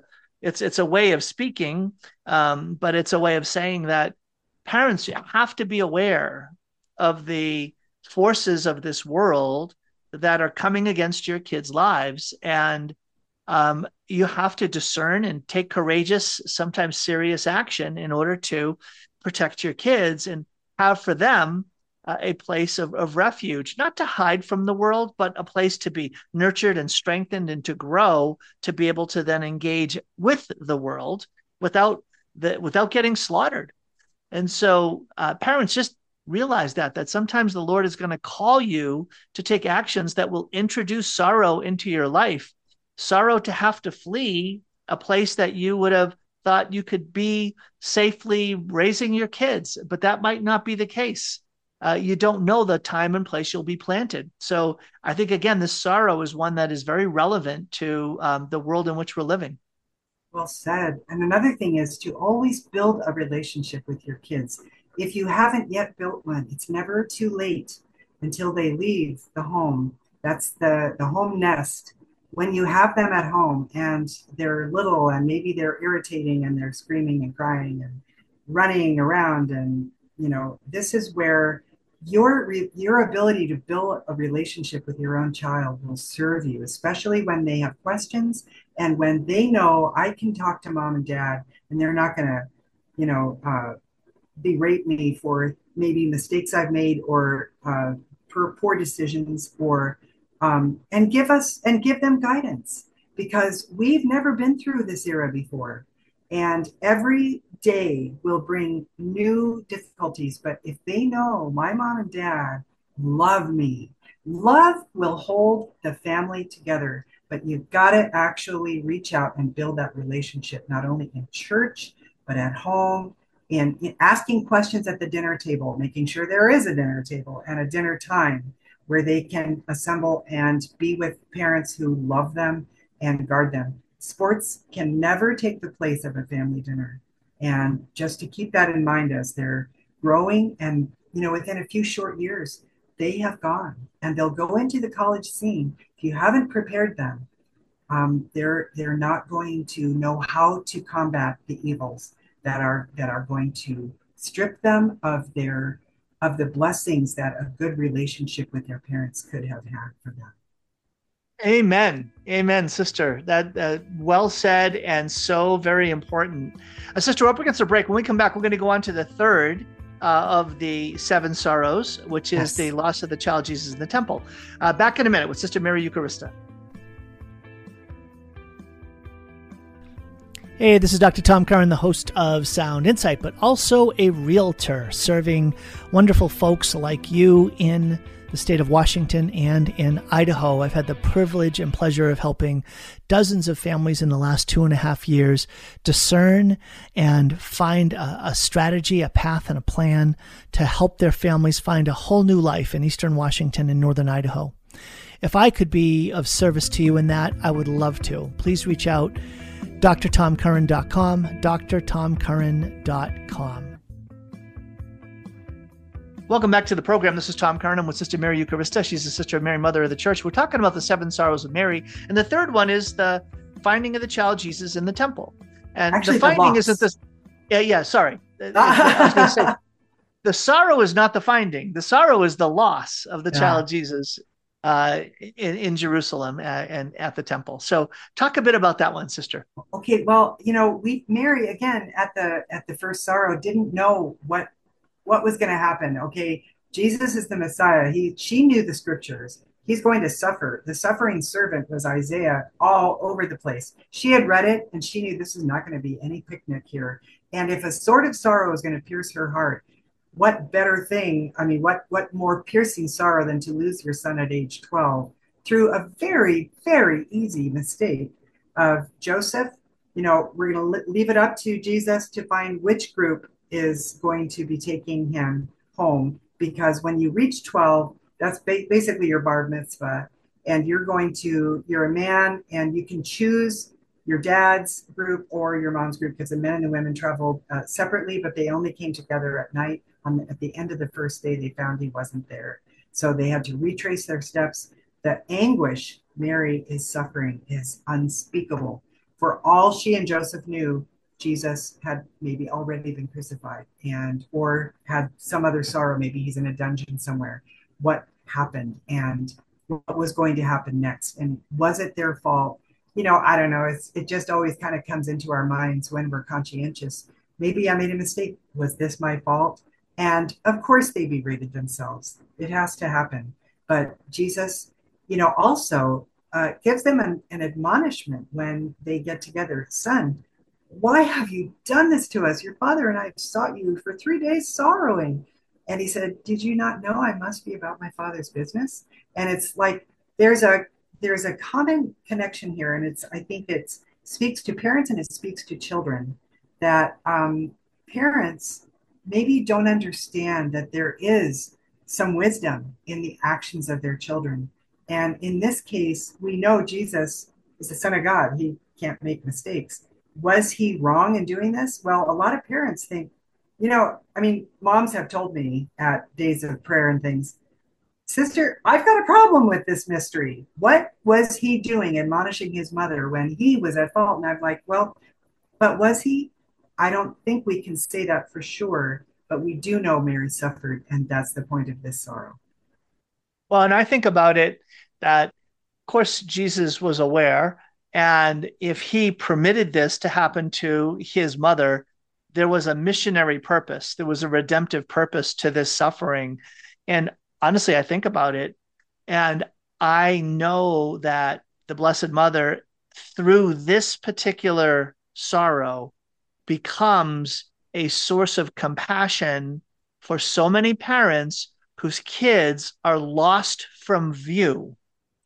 it's it's a way of speaking, um, but it's a way of saying that parents have to be aware of the forces of this world that are coming against your kids' lives. And um, you have to discern and take courageous, sometimes serious action in order to protect your kids and have for them uh, a place of, of refuge, not to hide from the world, but a place to be nurtured and strengthened and to grow, to be able to then engage with the world without the, without getting slaughtered. And so uh, parents, just realize that, that sometimes the Lord is going to call you to take actions that will introduce sorrow into your life, sorrow to have to flee a place that you would have thought you could be safely raising your kids, but that might not be the case. Uh, you don't know the time and place you'll be planted. So I think, again, this sorrow is one that is very relevant to um, the world in which we're living. Well said. And another thing is to always build a relationship with your kids. If you haven't yet built one, it's never too late until they leave the home. That's the, the home nest. When you have them at home and they're little and maybe they're irritating and they're screaming and crying and running around, and, you know, this is where your your ability to build a relationship with your own child will serve you, especially when they have questions and when they know I can talk to mom and dad and they're not going to, you know, uh, berate me for maybe mistakes I've made or uh, poor, poor decisions, or um, and give us and give them guidance, because we've never been through this era before. And every day will bring new difficulties. But if they know my mom and dad love me, love will hold the family together. But you've got to actually reach out and build that relationship, not only in church, but at home, and asking questions at the dinner table, making sure there is a dinner table and a dinner time where they can assemble and be with parents who love them and guard them. Sports can never take the place of a family dinner. And just to keep that in mind as they're growing, and, you know, within a few short years, they have gone and they'll go into the college scene. If you haven't prepared them, um, they're they're not going to know how to combat the evils that are that are going to strip them of their of the blessings that a good relationship with their parents could have had for them. Amen. Amen, sister. That uh, well said, and so very important. Uh, sister, we're up against a break. When we come back, we're going to go on to the third uh, of the seven sorrows, which is yes. the loss of the child Jesus in the temple. Uh, back in a minute with Sister Mary Eucharista. Hey, this is Doctor Tom Curran, the host of Sound Insight, but also a realtor serving wonderful folks like you in the state of Washington and in Idaho. I've had the privilege and pleasure of helping dozens of families in the last two and a half years discern and find a, a strategy, a path, and a plan to help their families find a whole new life in Eastern Washington and Northern Idaho. If I could be of service to you in that, I would love to. Please reach out. D R tom curran dot com, D R tom curran dot com. Welcome back to the program. This is Tom Curran. I'm with Sister Mary Eucharista. She's the Sister of Mary, Mother of the Church. We're talking about the seven sorrows of Mary. And the third one is the finding of the child Jesus in the temple. And Actually, the finding the isn't this. Yeah, yeah, sorry. I was going to say, the sorrow is not the finding. The sorrow is the loss of the yeah. child Jesus uh, in, in Jerusalem uh, and at the temple. So talk a bit about that one, sister. Okay, well, you know, we Mary, again, at the at the first sorrow, didn't know what what was going to happen. Okay, Jesus is the Messiah. He she knew the scriptures. He's going to suffer. The suffering servant was Isaiah all over the place. She had read it and she knew this is not going to be any picnic here. And if a sword of sorrow is going to pierce her heart, what better thing, I mean, what, what more piercing sorrow than to lose your son at age twelve through a very, very easy mistake of Joseph. You know, we're going to leave it up to Jesus to find which group is going to be taking him home, because when you reach twelve, that's ba- basically your bar mitzvah, and you're going to, you're a man and you can choose your dad's group or your mom's group, because the men and the women traveled uh, separately, but they only came together at night. On the, at the end of the first day, they found he wasn't there. So they had to retrace their steps. The anguish Mary is suffering is unspeakable. for all she and Joseph knew, Jesus had maybe already been crucified and or had some other sorrow. Maybe he's in a dungeon somewhere. What happened and what was going to happen next? And was it their fault? You know, I don't know. It's, it just always kind of comes into our minds when we're conscientious. Maybe I made a mistake. Was this my fault? And of course they berated themselves. It has to happen. But Jesus, you know, also uh, gives them an, an admonishment when they get together. Son, why have you done this to us? Your father and I have sought you for three days sorrowing. And he said, did you not know I must be about my father's business? And it's like, there's a, there's a common connection here. And it's, I think it speaks to parents and it speaks to children that um, parents maybe don't understand that there is some wisdom in the actions of their children. And in this case, we know Jesus is the Son of God. He can't make mistakes. Was he wrong in doing this? Well, a lot of parents think, you know, I mean, moms have told me at days of prayer and things, sister, I've got a problem with this mystery. What was he doing admonishing his mother when he was at fault? And I'm like, well, but was he? I don't think we can say that for sure, but we do know Mary suffered, and that's the point of this sorrow. Well, and I think about it that, of course, Jesus was aware, and if he permitted this to happen to his mother, there was a missionary purpose. There was a redemptive purpose to this suffering. And honestly, I think about it, and I know that the Blessed Mother, through this particular sorrow, becomes a source of compassion for so many parents whose kids are lost from view.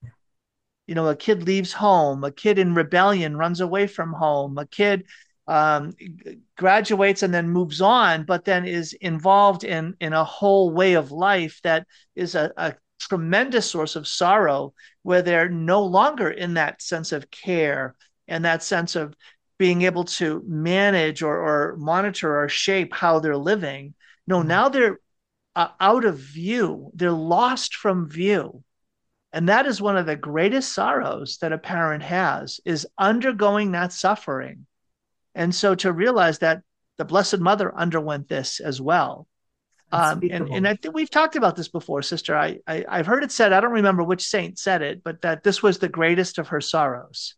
You know, a kid leaves home, a kid in rebellion runs away from home, a kid um, graduates and then moves on, but then is involved in, in a whole way of life that is a, a tremendous source of sorrow, where they're no longer in that sense of care and that sense of being able to manage or, or monitor or shape how they're living. No, now they're uh, out of view. They're lost from view. And that is one of the greatest sorrows that a parent has, is undergoing that suffering. And so to realize that the Blessed Mother underwent this as well. Um, and, and I think we've talked about this before, sister. I, I, I've heard it said, I don't remember which saint said it, but that this was the greatest of her sorrows.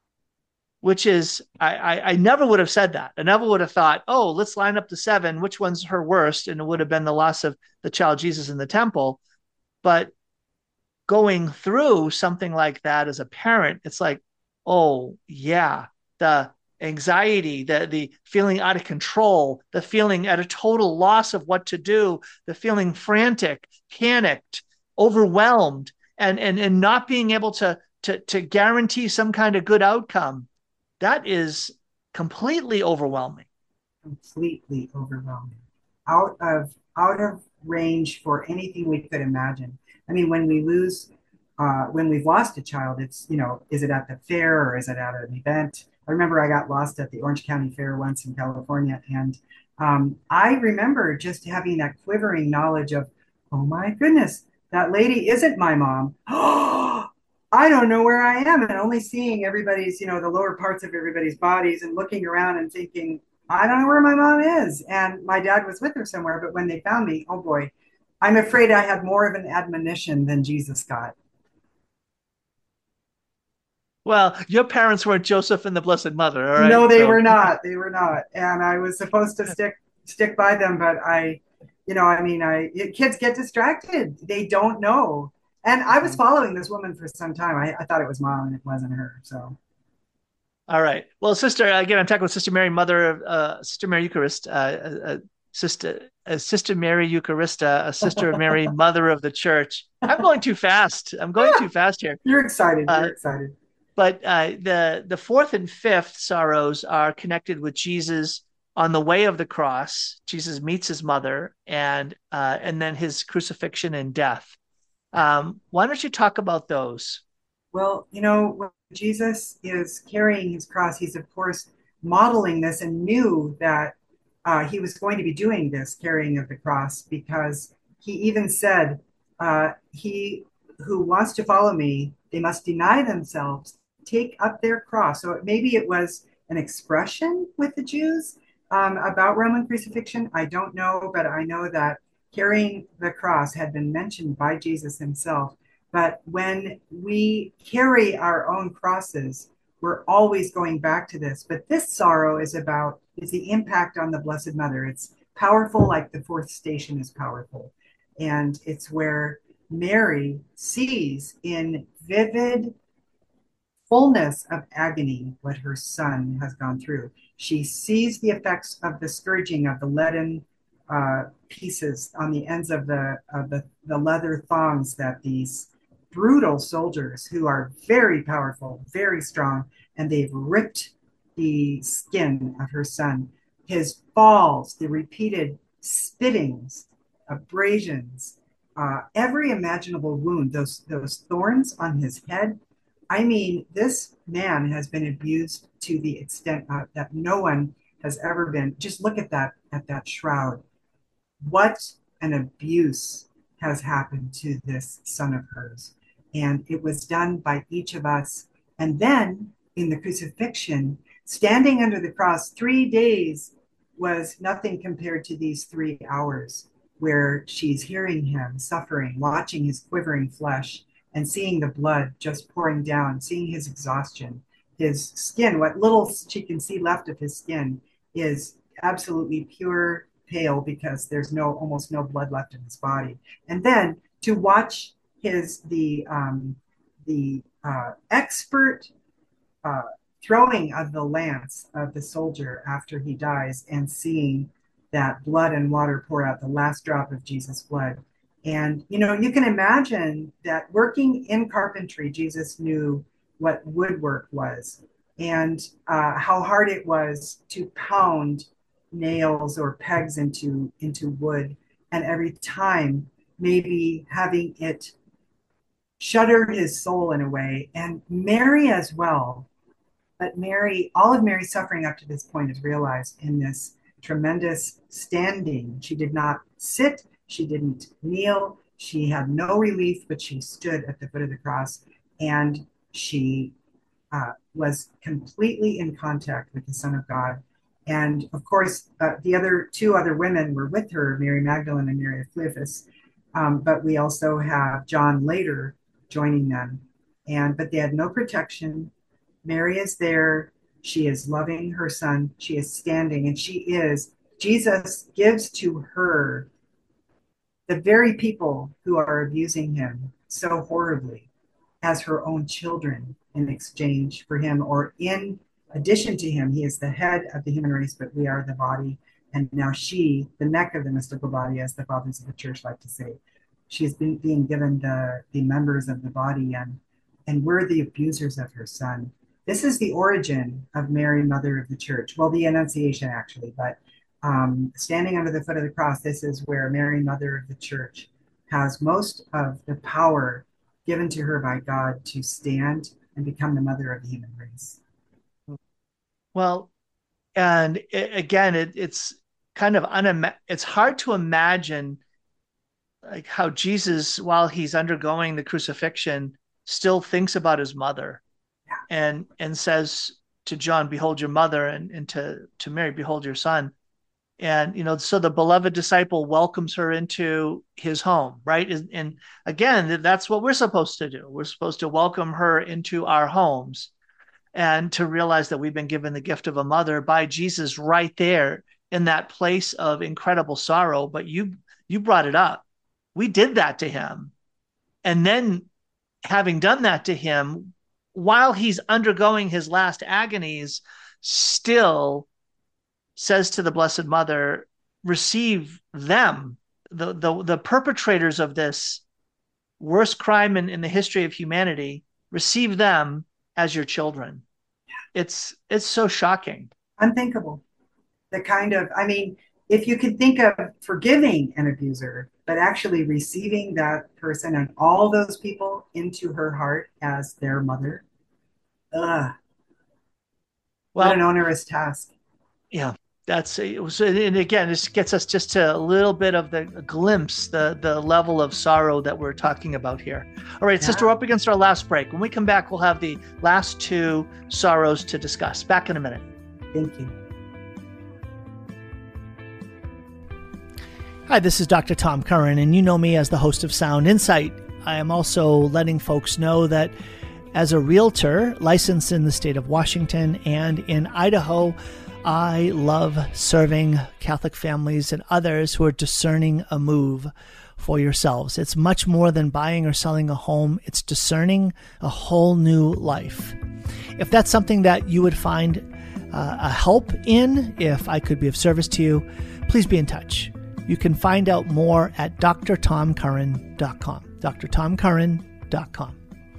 Which is, I, I, I never would have said that. I never would have thought, oh, let's line up the seven. Which one's her worst? And it would have been the loss of the child Jesus in the temple. But going through something like that as a parent, it's like, oh, yeah, the anxiety, the, the feeling out of control, the feeling at a total loss of what to do, the feeling frantic, panicked, overwhelmed, and, and, and not being able to, to, to guarantee some kind of good outcome. That is completely overwhelming. Completely overwhelming. Out of out of range for anything we could imagine. I mean, when we lose, uh, when we've lost a child, it's, you know, is it at the fair or is it at an event? I remember I got lost at the Orange County Fair once in California. And um, I remember just having that quivering knowledge of, oh my goodness, that lady isn't my mom. I don't know where I am, and only seeing everybody's, you know, the lower parts of everybody's bodies and looking around and thinking, I don't know where my mom is. And my dad was with her somewhere, but when they found me, oh boy, I'm afraid I had more of an admonition than Jesus got. Well, your parents weren't Joseph and the Blessed Mother, all right? No, they so. were not. They were not. And I was supposed to stick stick by them, but I, you know, I mean, I kids get distracted. They don't know. And I was following this woman for some time. I, I thought it was mom and it wasn't her. So, all right. Well, sister, again, I'm talking with Sister Mary, mother of uh, Sister Mary Eucharist, uh, uh, sister, uh, Sister Mary Eucharista, a Sister of Mary, mother of the Church. I'm going too fast. I'm going too fast here. You're excited. You're uh, excited. But uh, the the fourth and fifth sorrows are connected with Jesus on the way of the cross. Jesus meets his mother, and uh, and then his crucifixion and death. Um, why don't you talk about those? Well, you know, when Jesus is carrying his cross, he's of course modeling this and knew that uh, he was going to be doing this carrying of the cross, because he even said, uh, he who wants to follow me, they must deny themselves, take up their cross. So maybe it was an expression with the Jews um, about Roman crucifixion. I don't know, but I know that carrying the cross had been mentioned by Jesus himself. But when we carry our own crosses, we're always going back to this. But this sorrow is about, is the impact on the Blessed Mother. It's powerful like the fourth station is powerful. And it's where Mary sees in vivid fullness of agony what her son has gone through. She sees the effects of the scourging of the leaden uh, pieces on the ends of the of the, the leather thongs that these brutal soldiers, who are very powerful, very strong, and they've ripped the skin of her son. His falls, the repeated spittings, abrasions, uh, every imaginable wound, those those thorns on his head. I mean, this man has been abused to the extent uh, that no one has ever been. Just look at that at that shroud. What an abuse has happened to this son of hers. And it was done by each of us. And then in the crucifixion, standing under the cross, three days was nothing compared to these three hours where she's hearing him suffering, watching his quivering flesh, and seeing the blood just pouring down, seeing his exhaustion. His skin, what little she can see left of his skin, is absolutely pure pale because there's no almost no blood left in his body. And then to watch his the um, the uh, expert uh, throwing of the lance of the soldier after he dies, and seeing that blood and water pour out, the last drop of Jesus' blood. And, you know, you can imagine that working in carpentry, Jesus knew what woodwork was, and uh, how hard it was to pound nails or pegs into, into wood. And every time, maybe having it shudder his soul in a way, and Mary as well. But Mary, all of Mary's suffering up to this point is realized in this tremendous standing. She did not sit, she didn't kneel, she had no relief, but she stood at the foot of the cross, and she uh, was completely in contact with the Son of God. And of course, uh, the other two other women were with her, Mary Magdalene and Mary of Cleophas. Um, but we also have John later joining them. And but they had no protection. Mary is there. She is loving her son. She is standing, and she is, Jesus gives to her the very people who are abusing him so horribly as her own children in exchange for him, or in addition to him. He is the head of the human race, but we are the body. And now she, the neck of the mystical body, as the fathers of the church like to say, she's been being given the, the members of the body, and, and we're the abusers of her son. This is the origin of Mary, Mother of the Church. Well, the Annunciation, actually, but um, standing under the foot of the cross, this is where Mary, Mother of the Church, has most of the power given to her by God to stand and become the mother of the human race. Well, and it, again, it, it's kind of unima- it's hard to imagine like how Jesus, while he's undergoing the crucifixion, still thinks about his mother. And and says to John, behold your mother, and, and to, to Mary, behold your son. And, you know, so the beloved disciple welcomes her into his home, right? And, and again, that's what we're supposed to do. We're supposed to welcome her into our homes, and to realize that we've been given the gift of a mother by Jesus right there in that place of incredible sorrow. But you you brought it up. We did that to him. And then having done that to him, while he's undergoing his last agonies, still says to the Blessed Mother, receive them, the, the, the perpetrators of this worst crime in, in the history of humanity, receive them as your children. It's, it's so shocking. Unthinkable. The kind of, I mean, if you could think of forgiving an abuser, but actually receiving that person and all those people into her heart as their mother, ugh. Well, what an onerous task. Yeah. That's it was, and again, this gets us just to a little bit of the glimpse, the the level of sorrow that we're talking about here. All right, yeah. Sister, we're up against our last break. When we come back, we'll have the last two sorrows to discuss. Back in a minute. Thank you. Hi, this is Doctor Tom Curran, and you know me as the host of Sound Insight. I am also letting folks know that as a realtor licensed in the state of Washington and in Idaho, I love serving Catholic families and others who are discerning a move for yourselves. It's much more than buying or selling a home. It's discerning a whole new life. If that's something that you would find uh, a help in, if I could be of service to you, please be in touch. You can find out more at d r tom curran dot com. d r tom curran dot com.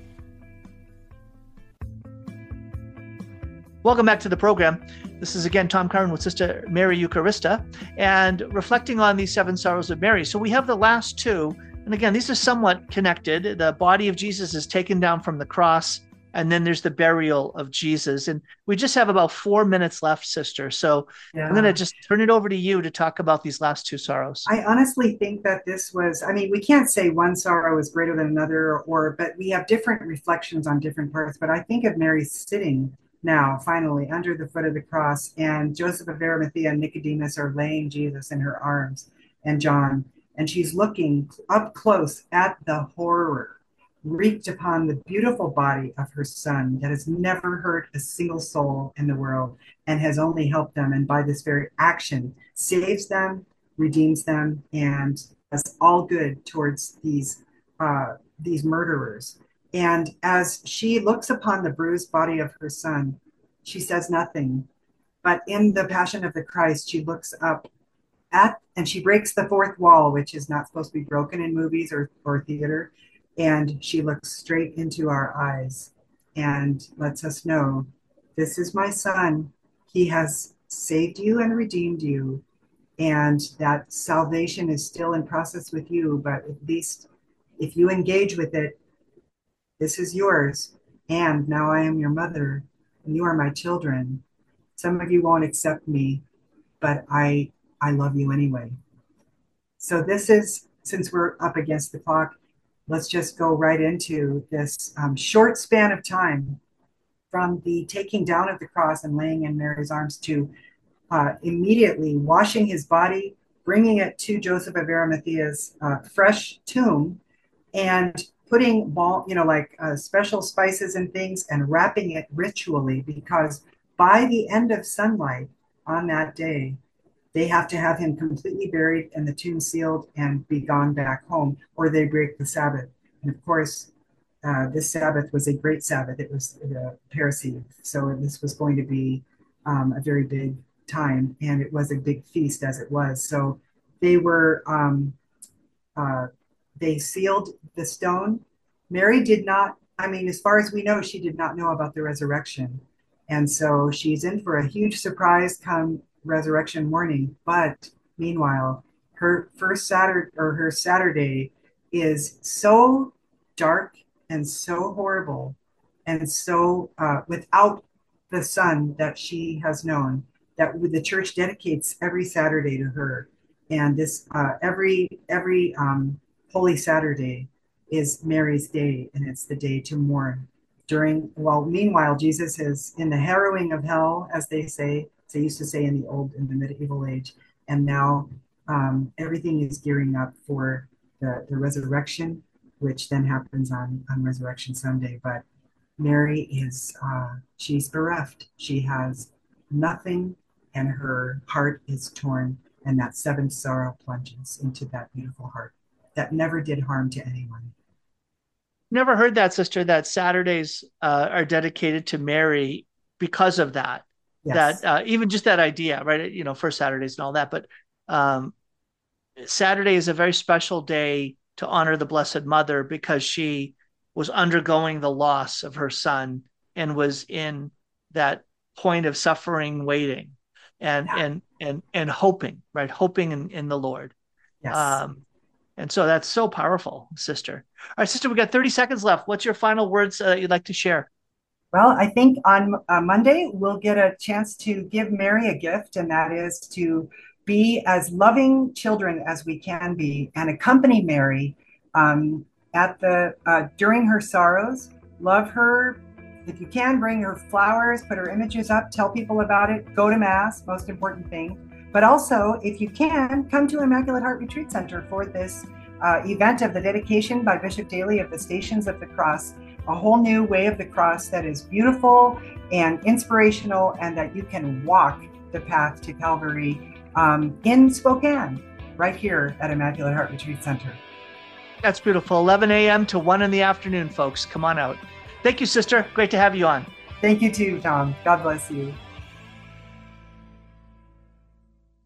Welcome back to the program. This is again Tom Curran with Sister Mary Eucharista and reflecting on these seven sorrows of Mary. So we have the last two, and again, these are somewhat connected. The body of Jesus is taken down from the cross, and then there's the burial of Jesus. And we just have about four minutes left, Sister. So yeah. I'm going to just turn it over to you to talk about these last two sorrows. I honestly think that this was, I mean, we can't say one sorrow is greater than another, or, but we have different reflections on different parts. But I think of Mary sitting now, finally, under the foot of the cross, and Joseph of Arimathea and Nicodemus are laying Jesus in her arms, and John, and she's looking up close at the horror wreaked upon the beautiful body of her son that has never hurt a single soul in the world and has only helped them, and by this very action saves them, redeems them, and does all good towards these uh, these murderers. And as she looks upon the bruised body of her son, she says nothing. But in the Passion of the Christ, she looks up at, and she breaks the fourth wall, which is not supposed to be broken in movies or, or theater. And she looks straight into our eyes and lets us know, this is my son. He has saved you and redeemed you. And that salvation is still in process with you. But at least if you engage with it, this is yours, and now I am your mother, and you are my children. Some of you won't accept me, but I I love you anyway. So this is, since we're up against the clock, let's just go right into this um, short span of time from the taking down of the cross and laying in Mary's arms to uh, immediately washing his body, bringing it to Joseph of Arimathea's uh, fresh tomb, and putting ball, you know, like uh, special spices and things, and wrapping it ritually, because by the end of sunlight on that day, they have to have him completely buried and the tomb sealed and be gone back home, or they break the Sabbath. And of course, uh, this Sabbath was a great Sabbath. It was the Parousia. So this was going to be um, a very big time, and it was a big feast as it was. So they were, um, uh, they sealed the stone. Mary did not, I mean, as far as we know, she did not know about the resurrection. And so she's in for a huge surprise come resurrection morning. But meanwhile, her first Saturday or her Saturday is so dark and so horrible and so uh, without the son that she has known, that the church dedicates every Saturday to her. And this uh, every every um, Holy Saturday is Mary's day, and it's the day to mourn. During, well, meanwhile, Jesus is in the harrowing of hell, as they say, they used to say in the old, in the medieval age, and now um, everything is gearing up for the, the resurrection, which then happens on, on Resurrection Sunday. But Mary is, uh, she's bereft. She has nothing, and her heart is torn, and that seventh sorrow plunges into that beautiful heart that never did harm to anyone. Never heard that, Sister, that Saturdays uh, are dedicated to Mary because of that. Yes. That uh, even just that idea, right? You know, first Saturdays and all that. But um, Saturday is a very special day to honor the Blessed Mother, because she was undergoing the loss of her son and was in that point of suffering, waiting and yeah. and and and hoping, right? Hoping in, in the Lord. Yes. Um, and so that's so powerful, Sister. All right, Sister, we got thirty seconds left. What's your final words uh, you'd like to share? Well, I think on uh, Monday, we'll get a chance to give Mary a gift, and that is to be as loving children as we can be and accompany Mary um, at the uh, during her sorrows. Love her. If you can, bring her flowers, put her images up, tell people about it, go to Mass, most important thing. But also, if you can, come to Immaculate Heart Retreat Center for this uh, event of the dedication by Bishop Daly of the Stations of the Cross, a whole new way of the cross that is beautiful and inspirational, and that you can walk the path to Calvary um, in Spokane, right here at Immaculate Heart Retreat Center. That's beautiful. eleven a.m. to one in the afternoon, folks. Come on out. Thank you, sister. Great to have you on. Thank you too, Tom. God bless you.